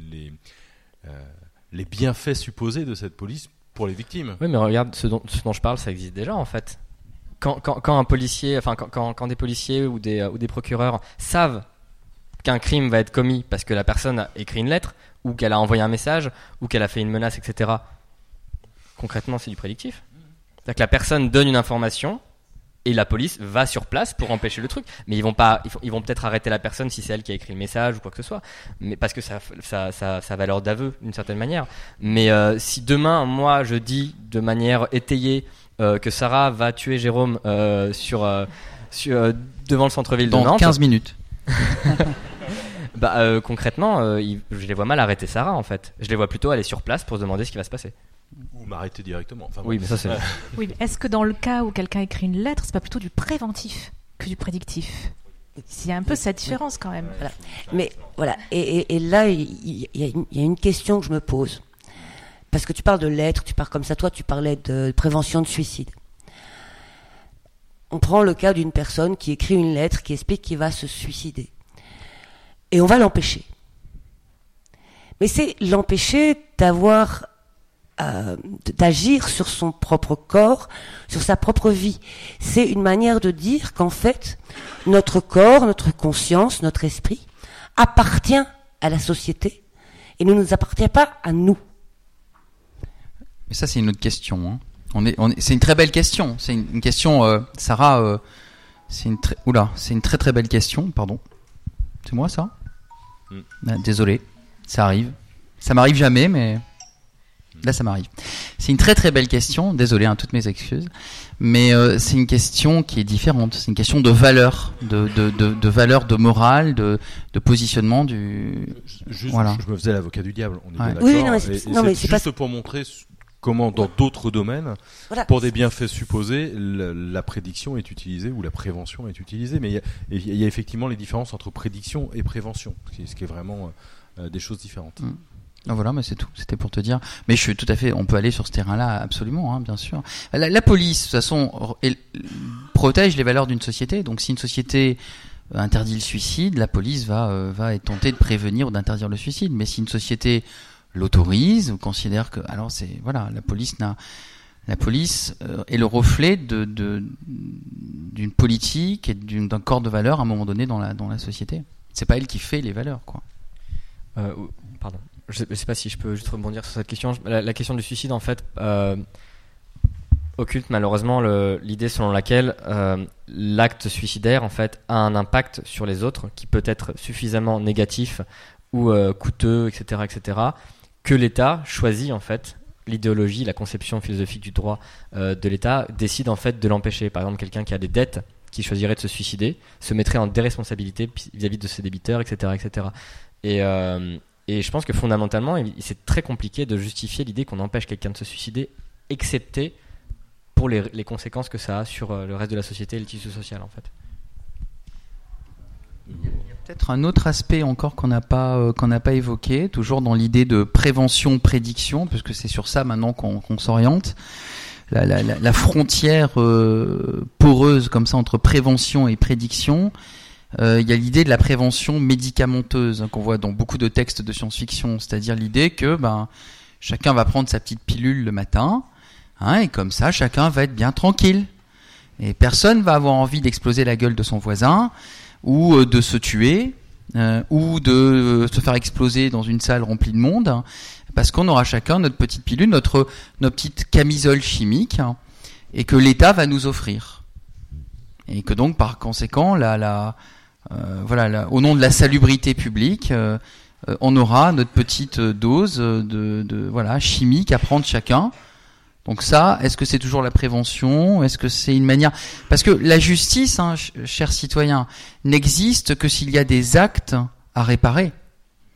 les bienfaits supposés de cette police pour les victimes. Oui, mais regarde, ce dont je parle, ça existe déjà en fait. Quand un policier, enfin quand des policiers ou des procureurs savent qu'un crime va être commis parce que la personne a écrit une lettre, ou qu'elle a envoyé un message, ou qu'elle a fait une menace, etc. Concrètement, c'est du prédictif. C'est-à-dire que la personne donne une information et la police va sur place pour empêcher le truc. Mais ils vont peut-être arrêter la personne si c'est elle qui a écrit le message ou quoi que ce soit. Mais parce que ça a valeur d'aveu d'une certaine manière. Mais si demain, moi, je dis de manière étayée que Sarah va tuer Jérôme devant le centre-ville de Nantes. Dans 15 minutes. Concrètement, je les vois mal arrêter Sarah en fait. Je les vois plutôt aller sur place pour se demander ce qui va se passer. Ou m'arrêter directement. Enfin, oui, mais ça c'est. Oui, mais est-ce que dans le cas où quelqu'un écrit une lettre, c'est pas plutôt du préventif que du prédictif? Il y a un peu cette différence quand même. Voilà. Mais voilà, et là, il y a une question que je me pose. Parce que tu parles de lettres, tu parles comme ça, toi tu parlais de prévention de suicide. On prend le cas d'une personne qui écrit une lettre qui explique qu'il va se suicider. Et on va l'empêcher. Mais c'est l'empêcher d'agir sur son propre corps, sur sa propre vie. C'est une manière de dire qu'en fait, notre corps, notre conscience, notre esprit appartient à la société et ne nous appartient pas à nous. Mais ça, c'est une autre question. Hein. C'est une très belle question. C'est une question, Sarah. C'est une très très belle question. Pardon. C'est moi ça ? Désolé, ça arrive. Ça m'arrive jamais, mais là ça m'arrive. C'est une très très belle question. Désolé, toutes mes excuses. Mais c'est une question qui est différente. C'est une question de valeur, de valeur, de morale, de positionnement du. Juste, voilà. Je me faisais l'avocat du diable. On est bien d'accord. Oui, mais c'est juste pas... pour montrer comment dans d'autres domaines, voilà, pour des bienfaits supposés, la prédiction est utilisée ou la prévention est utilisée. Mais il y a effectivement les différences entre prédiction et prévention, ce qui est vraiment des choses différentes. Voilà, mais c'est tout. C'était pour te dire. Mais je suis tout à fait. On peut aller sur ce terrain-là, absolument, bien sûr. La police, de toute façon, protège les valeurs d'une société. Donc, si une société interdit le suicide, la police va être tentée de prévenir ou d'interdire le suicide. Mais si une société l'autorise ou considère que, alors la police est le reflet d'une politique et d'un corps de valeurs à un moment donné dans la société. C'est pas elle qui fait les valeurs, quoi. Pardon. Je sais pas si je peux juste rebondir sur cette question. La question du suicide, en fait, occulte malheureusement l'idée selon laquelle l'acte suicidaire, en fait, a un impact sur les autres qui peut être suffisamment négatif ou coûteux, etc., que l'État choisit, en fait, l'idéologie, la conception philosophique du droit de l'État décide, en fait, de l'empêcher. Par exemple, quelqu'un qui a des dettes, qui choisirait de se suicider, se mettrait en déresponsabilité vis-à-vis de ses débiteurs, etc., Et je pense que fondamentalement, c'est très compliqué de justifier l'idée qu'on empêche quelqu'un de se suicider, excepté pour les conséquences que ça a sur le reste de la société et le tissu social, en fait. Il y a peut-être un autre aspect encore qu'on n'a pas évoqué, toujours dans l'idée de prévention-prédiction, puisque c'est sur ça maintenant qu'on s'oriente. La frontière poreuse comme ça entre prévention et prédiction. Il y a l'idée de la prévention médicamenteuse qu'on voit dans beaucoup de textes de science-fiction, c'est-à-dire l'idée que chacun va prendre sa petite pilule le matin, et comme ça chacun va être bien tranquille et personne va avoir envie d'exploser la gueule de son voisin ou de se tuer ou de se faire exploser dans une salle remplie de monde, parce qu'on aura chacun notre petite pilule, notre petite camisole chimique, et que l'État va nous offrir, et que donc par conséquent au nom de la salubrité publique, on aura notre petite dose de chimique à prendre chacun. Donc ça, est-ce que c'est toujours la prévention ? Est-ce que c'est une manière ? Parce que la justice, chers citoyens, n'existe que s'il y a des actes à réparer.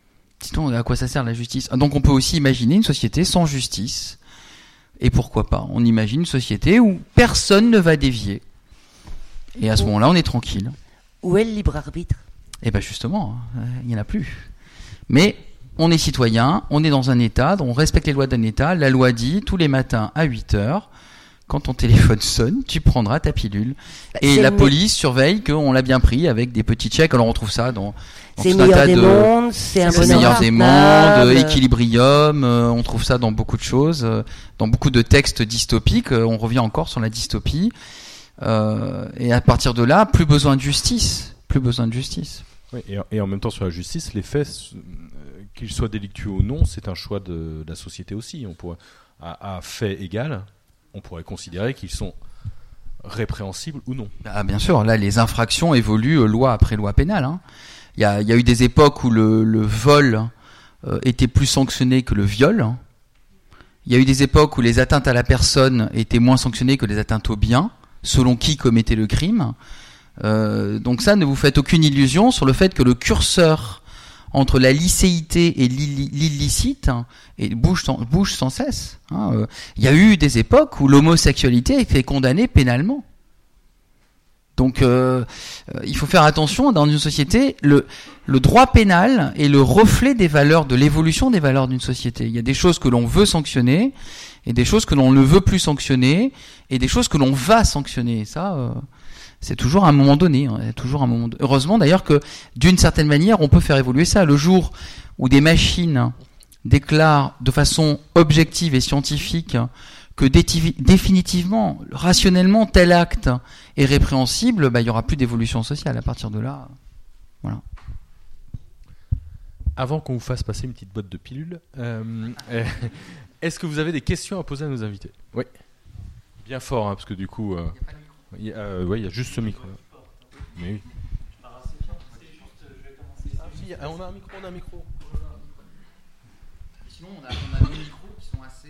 sinon, à quoi ça sert la justice? Donc on peut aussi imaginer une société sans justice. Et pourquoi pas? On imagine une société où personne ne va dévier. Et à ce moment-là, on est tranquille. Où est le libre arbitre? Et bien justement, il n'y en a plus. Mais on est citoyen, on est dans un État, on respecte les lois d'un État. La loi dit, tous les matins à 8h, quand ton téléphone sonne, tu prendras ta pilule. Et la police surveille qu'on l'a bien pris avec des petits chèques. Alors on trouve ça dans c'est tout le un meilleur tas des de... mondes, c'est un C'est le bonheur meilleur des mondes, confortable. Équilibrium, on trouve ça dans beaucoup de choses, dans beaucoup de textes dystopiques, on revient encore sur la dystopie, et à partir de là, plus besoin de justice. Oui, et en même temps, sur la justice, les faits, qu'ils soient délictueux ou non, c'est un choix de la société aussi. On pourrait, à fait égal, on pourrait considérer qu'ils sont répréhensibles ou non. Ah, bien sûr, là, les infractions évoluent loi après loi pénale, hein. Il y a eu des époques où le vol était plus sanctionné que le viol. Il y a eu des époques où les atteintes à la personne étaient moins sanctionnées que les atteintes aux biens, selon qui commettait le crime. Donc ça, ne vous faites aucune illusion sur le fait que le curseur entre la licéité et l'illicite bouge sans cesse. Il y a eu des époques où l'homosexualité était condamnée pénalement. Donc il faut faire attention dans une société, le droit pénal est le reflet des valeurs, de l'évolution des valeurs d'une société. Il y a des choses que l'on veut sanctionner et des choses que l'on ne veut plus sanctionner et des choses que l'on va sanctionner. Et ça, c'est toujours à un moment donné. Heureusement d'ailleurs que d'une certaine manière, on peut faire évoluer ça. Le jour où des machines déclarent de façon objective et scientifique que définitivement, rationnellement, tel acte est répréhensible, il n'y aura plus d'évolution sociale à partir de là. Voilà. Avant qu'on vous fasse passer une petite boîte de pilules, est-ce que vous avez des questions à poser à nos invités? Oui. Bien fort, parce que du coup, il y a juste ce micro. Mais oui. On a un micro. Sinon, on a des micros qui sont assez...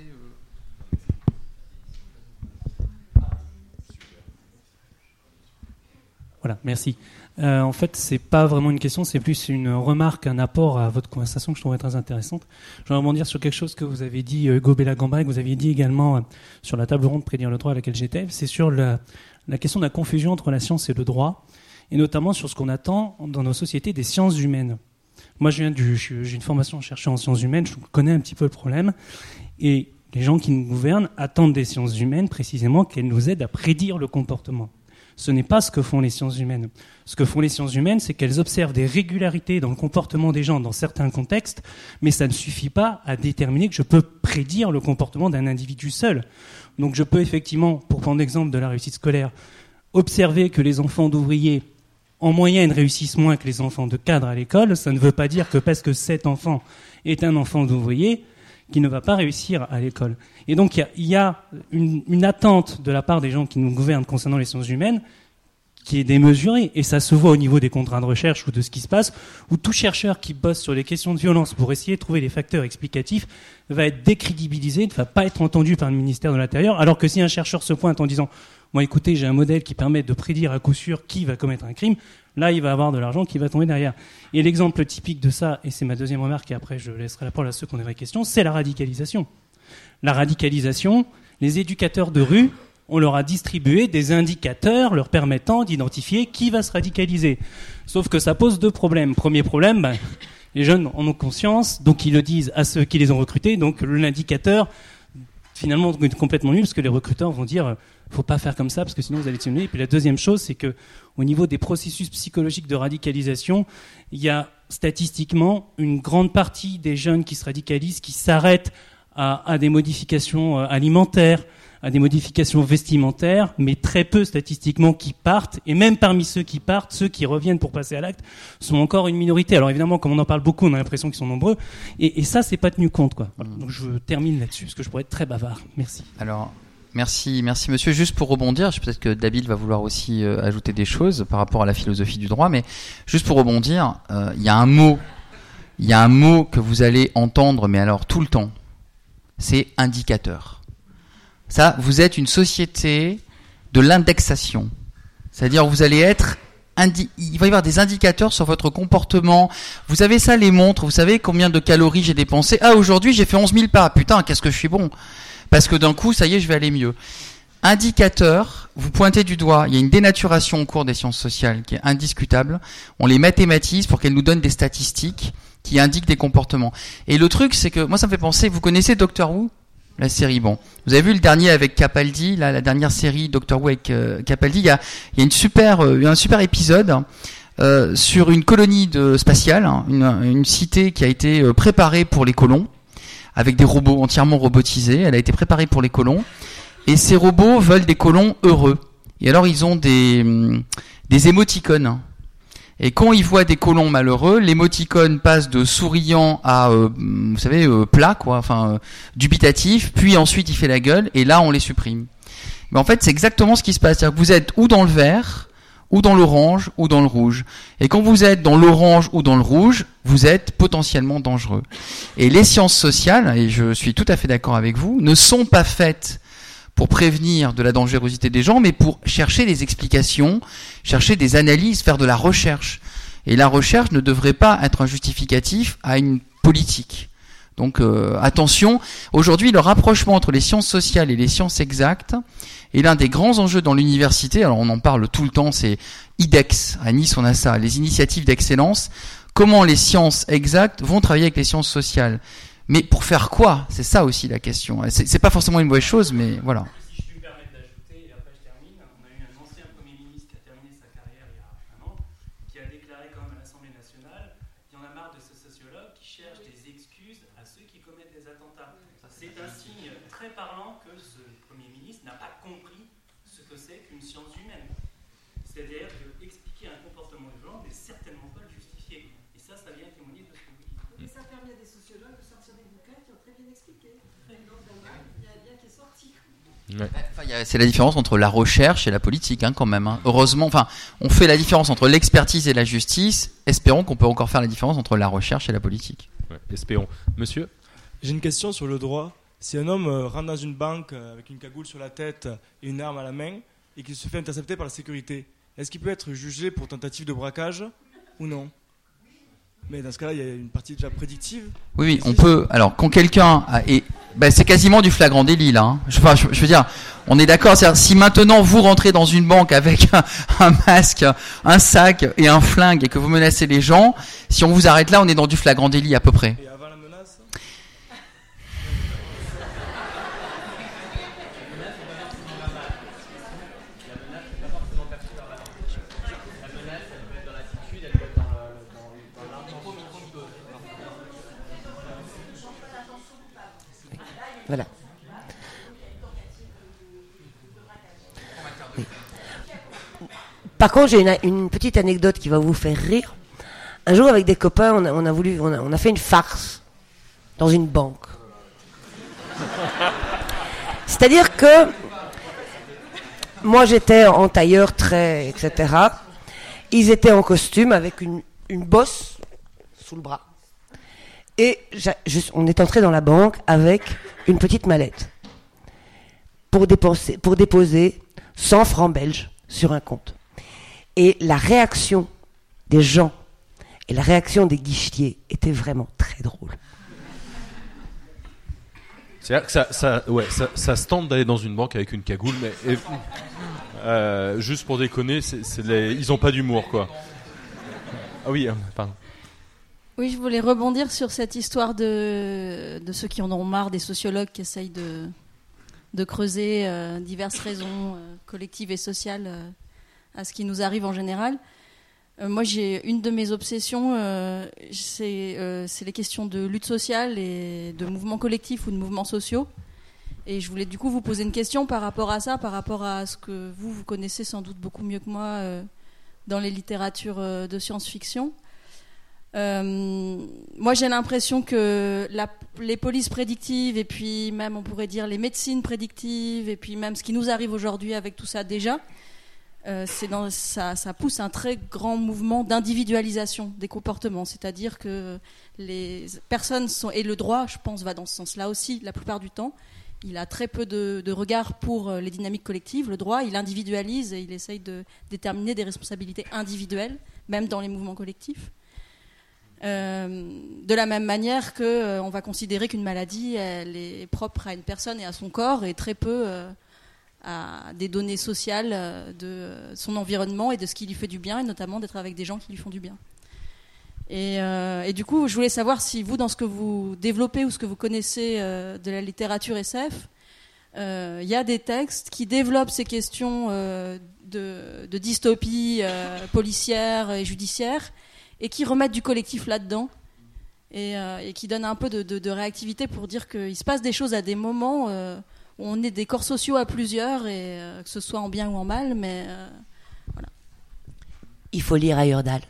Voilà, merci. En fait, c'est pas vraiment une question, c'est plus une remarque, un apport à votre conversation que je trouverais très intéressante. Je vais rebondir sur quelque chose que vous avez dit, Hugo Bellagamba, et que vous aviez dit également sur la table ronde Prédire le droit à laquelle j'étais. C'est sur la question de la confusion entre la science et le droit, et notamment sur ce qu'on attend dans nos sociétés des sciences humaines. Moi, j'ai une formation chercheur en sciences humaines, je connais un petit peu le problème, et les gens qui nous gouvernent attendent des sciences humaines précisément qu'elles nous aident à prédire le comportement. Ce n'est pas ce que font les sciences humaines. Ce que font les sciences humaines, c'est qu'elles observent des régularités dans le comportement des gens dans certains contextes, mais ça ne suffit pas à déterminer que je peux prédire le comportement d'un individu seul. Donc je peux effectivement, pour prendre l'exemple de la réussite scolaire, observer que les enfants d'ouvriers, en moyenne, réussissent moins que les enfants de cadres à l'école. Ça ne veut pas dire que parce que cet enfant est un enfant d'ouvrier, qu'il ne va pas réussir à l'école. Et donc il y a une attente de la part des gens qui nous gouvernent concernant les sciences humaines qui est démesurée. Et ça se voit au niveau des contrats de recherche ou de ce qui se passe, où tout chercheur qui bosse sur les questions de violence pour essayer de trouver les facteurs explicatifs va être décrédibilisé, ne va pas être entendu par le ministère de l'Intérieur, alors que si un chercheur se pointe en disant « Moi, écoutez, j'ai un modèle qui permet de prédire à coup sûr qui va commettre un crime », là, il va avoir de l'argent qui va tomber derrière. Et l'exemple typique de ça, et c'est ma deuxième remarque, et après je laisserai la parole à ceux qui ont des vraies questions, c'est la radicalisation. La radicalisation, les éducateurs de rue, on leur a distribué des indicateurs leur permettant d'identifier qui va se radicaliser. Sauf que ça pose deux problèmes. Premier problème, les jeunes en ont conscience, donc ils le disent à ceux qui les ont recrutés, donc l'indicateur, finalement, est complètement nul, parce que les recruteurs vont dire faut pas faire comme ça, parce que sinon vous allez tirer. Et puis la deuxième chose, c'est que au niveau des processus psychologiques de radicalisation, il y a statistiquement une grande partie des jeunes qui se radicalisent, qui s'arrêtent à des modifications alimentaires, à des modifications vestimentaires, mais très peu statistiquement qui partent, et même parmi ceux qui partent, ceux qui reviennent pour passer à l'acte sont encore une minorité. Alors évidemment, comme on en parle beaucoup, on a l'impression qu'ils sont nombreux, et ça, c'est pas tenu compte, quoi. Voilà. Donc je termine là-dessus, parce que je pourrais être très bavard. Merci. Alors, merci monsieur. Juste pour rebondir, peut-être que David va vouloir aussi ajouter des choses par rapport à la philosophie du droit, mais juste pour rebondir, il y a un mot que vous allez entendre, mais alors tout le temps, c'est indicateur. Ça, vous êtes une société de l'indexation. C'est-à-dire, vous allez être il va y avoir des indicateurs sur votre comportement. Vous avez ça, les montres, vous savez combien de calories j'ai dépensé. Ah, aujourd'hui, j'ai fait 11 000 pas. Putain, qu'est-ce que je suis bon. Parce que d'un coup, ça y est, je vais aller mieux. Indicateurs, vous pointez du doigt, il y a une dénaturation au cours des sciences sociales qui est indiscutable. On les mathématise pour qu'elles nous donnent des statistiques qui indiquent des comportements. Et le truc, c'est que, moi, ça me fait penser, vous connaissez Doctor Who? La série, bon. Vous avez vu le dernier avec Capaldi, là, la dernière série Doctor Who avec Capaldi, il y a un super épisode sur une colonie spatiale, hein, une cité qui a été préparée pour les colons, avec des robots entièrement robotisés. Elle a été préparée pour les colons. Et ces robots veulent des colons heureux. Et alors ils ont des émoticônes. Et quand ils voient des colons malheureux, l'émoticône passe de souriant à, vous savez, plat, quoi, enfin dubitatif. Puis ensuite il fait la gueule. Et là on les supprime. Mais en fait c'est exactement ce qui se passe. C'est-à-dire que vous êtes ou dans le vert, ou dans l'orange, ou dans le rouge. Et quand vous êtes dans l'orange ou dans le rouge, vous êtes potentiellement dangereux. Et les sciences sociales, et je suis tout à fait d'accord avec vous, ne sont pas faites pour prévenir de la dangerosité des gens, mais pour chercher des explications, chercher des analyses, faire de la recherche. Et la recherche ne devrait pas être un justificatif à une politique. Donc attention, aujourd'hui le rapprochement entre les sciences sociales et les sciences exactes est l'un des grands enjeux dans l'université. Alors on en parle tout le temps, c'est IDEX, à Nice on a ça, les initiatives d'excellence. Comment les sciences exactes vont travailler avec les sciences sociales? Mais pour faire quoi? C'est ça aussi la question. C'est pas forcément une mauvaise chose, mais voilà. Si je puis me permettre d'ajouter, et après je termine, on a eu un ancien Premier ministre qui a terminé sa carrière il y a un an, qui a déclaré quand même à l'Assemblée nationale qu'il y en a marre de ces sociologues qui cherchent des excuses à ceux qui commettent des attentats. C'est un signe très parlant que ce Premier ministre n'a pas compris ce que c'est qu'une science humaine. C'est-à-dire qu'expliquer un comportement de genre n'est certainement pas le justifier. Et ça vient témoigner de ce que vous dites. Mais ça permet à des sociologues de sortir des bouquins qui ont très bien expliqué. Donc, il y a bien qui est sorti. Ouais. Enfin, c'est la différence entre la recherche et la politique, hein, quand même. Hein. Heureusement, enfin, on fait la différence entre l'expertise et la justice. Espérons qu'on peut encore faire la différence entre la recherche et la politique. Ouais, espérons. Monsieur? J'ai une question sur le droit. Si un homme rentre dans une banque avec une cagoule sur la tête et une arme à la main et qu'il se fait intercepter par la sécurité, est-ce qu'il peut être jugé pour tentative de braquage ou non? Mais dans ce cas-là, il y a une partie déjà prédictive. Oui, on peut. Alors, quand quelqu'un c'est quasiment du flagrant délit là. Hein. Je veux dire, on est d'accord. C'est-à-dire, si maintenant vous rentrez dans une banque avec un masque, un sac et un flingue et que vous menacez les gens, si on vous arrête là, on est dans du flagrant délit à peu près. Et avant la menace? Voilà. Oui. Par contre, j'ai une petite anecdote qui va vous faire rire. Un jour, avec des copains, on a fait une farce dans une banque. C'est-à-dire que moi, j'étais en tailleur très, etc. Ils étaient en costume avec une bosse sous le bras. Et on est entré dans la banque avec une petite mallette pour déposer 100 francs belges sur un compte. Et la réaction des gens et la réaction des guichetiers était vraiment très drôle. C'est-à-dire que ça se tente d'aller dans une banque avec une cagoule, mais juste pour déconner, ils n'ont pas d'humour, quoi. Ah oui, pardon. Oui, je voulais rebondir sur cette histoire de ceux qui en ont marre, des sociologues qui essayent de creuser diverses raisons collectives et sociales à ce qui nous arrive en général. Moi, j'ai une de mes obsessions, c'est les questions de lutte sociale et de mouvements collectifs ou de mouvements sociaux. Et je voulais du coup vous poser une question par rapport à ça, par rapport à ce que vous connaissez sans doute beaucoup mieux que moi dans les littératures de science-fiction. Moi j'ai l'impression que les polices prédictives et puis même on pourrait dire les médecines prédictives et puis même ce qui nous arrive aujourd'hui avec tout ça déjà, ça pousse un très grand mouvement d'individualisation des comportements, c'est-à-dire que les personnes et le droit, je pense, va dans ce sens-là aussi la plupart du temps, il a très peu de regard pour les dynamiques collectives. Le droit, il individualise et il essaye de déterminer des responsabilités individuelles, même dans les mouvements collectifs. De la même manière qu'on va considérer qu'une maladie, elle est propre à une personne et à son corps, et très peu à des données sociales de son environnement et de ce qui lui fait du bien, et notamment d'être avec des gens qui lui font du bien. Et du coup, je voulais savoir si vous, dans ce que vous développez ou ce que vous connaissez de la littérature SF, il y a des textes qui développent ces questions de dystopie policière et judiciaire, et qui remettent du collectif là-dedans, et qui donnent un peu de réactivité pour dire qu'il se passe des choses à des moments où on est des corps sociaux à plusieurs, et que ce soit en bien ou en mal, mais voilà. Il faut lire Heyerdahl.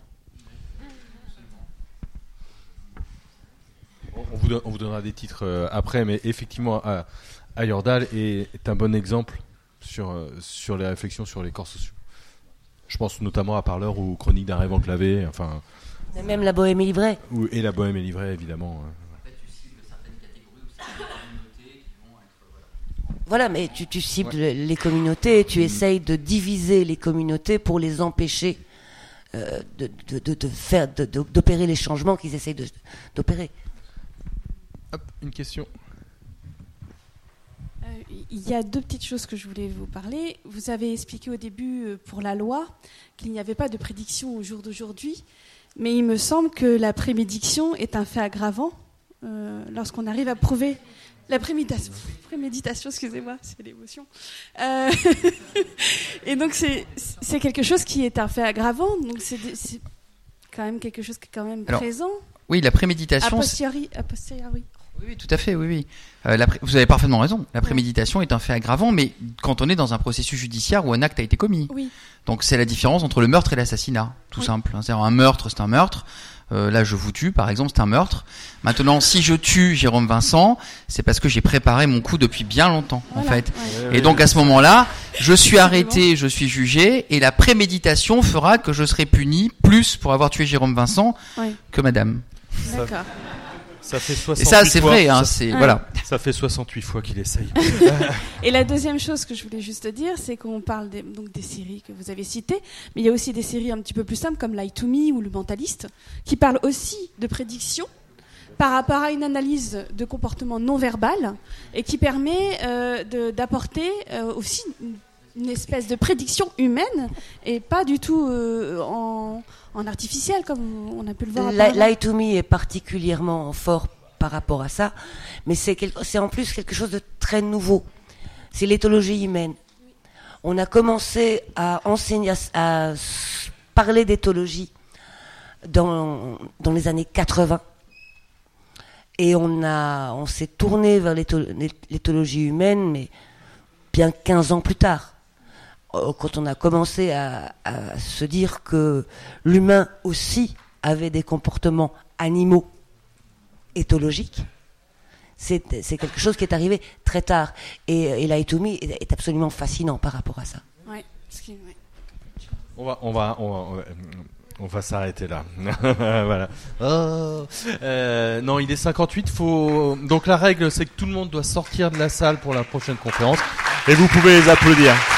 On vous donnera des titres après, mais effectivement, Heyerdahl est un bon exemple sur les réflexions sur les corps sociaux. Je pense notamment à Parleur ou Chronique d'un rêve enclavé, enfin... Et même La Bohème est livrée. Et La Bohème est livrée, évidemment. Voilà, mais tu cibles les communautés, tu essayes de diviser les communautés pour les empêcher d'opérer les changements qu'ils essayent d'opérer. Hop, une question. Il y a deux petites choses que je voulais vous parler. Vous avez expliqué au début pour la loi qu'il n'y avait pas de prédiction au jour d'aujourd'hui, mais il me semble que la prémédiction est un fait aggravant lorsqu'on arrive à prouver la préméditation, excusez-moi, c'est l'émotion. Et donc c'est quelque chose qui est un fait aggravant, donc c'est quand même quelque chose qui est quand même présent. Oui, la préméditation. A posteriori. Oui, tout à fait, oui. Vous avez parfaitement raison. La préméditation est un fait aggravant, mais quand on est dans un processus judiciaire où un acte a été commis. Oui. Donc c'est la différence entre le meurtre et l'assassinat, tout simple. C'est-à-dire un meurtre, c'est un meurtre. Là, je vous tue, par exemple, c'est un meurtre. Maintenant, si je tue Jérôme Vincent, c'est parce que j'ai préparé mon coup depuis bien longtemps, en fait. Ouais. Et donc à ce moment-là, je suis arrêté, je suis jugé, et la préméditation fera que je serai puni plus pour avoir tué Jérôme Vincent que madame. D'accord. Ça fait 68 et ça, c'est fois, vrai, hein, voilà. Ça fait 68 fois qu'il essaye. Et la deuxième chose que je voulais juste dire, c'est qu'on parle donc des séries que vous avez citées, mais il y a aussi des séries un petit peu plus simples comme Lie to Me ou Le Mentaliste, qui parlent aussi de prédiction par rapport à une analyse de comportement non verbal et qui permet d'apporter aussi une espèce de prédiction humaine et pas du tout en artificiel comme on a pu le voir. Lie to Me est particulièrement fort par rapport à ça, mais c'est en plus quelque chose de très nouveau. C'est l'éthologie humaine. On a commencé à enseigner, à parler d'éthologie dans les années 80. Et on s'est tourné vers l'éthologie humaine, mais bien 15 ans plus tard. Quand on a commencé à se dire que l'humain aussi avait des comportements animaux éthologiques, c'est quelque chose qui est arrivé très tard. Et Lie to Me est absolument fascinant par rapport à ça. Ouais. On va s'arrêter là. Voilà. Non, il est 58. Donc la règle, c'est que tout le monde doit sortir de la salle pour la prochaine conférence. Et vous pouvez les applaudir.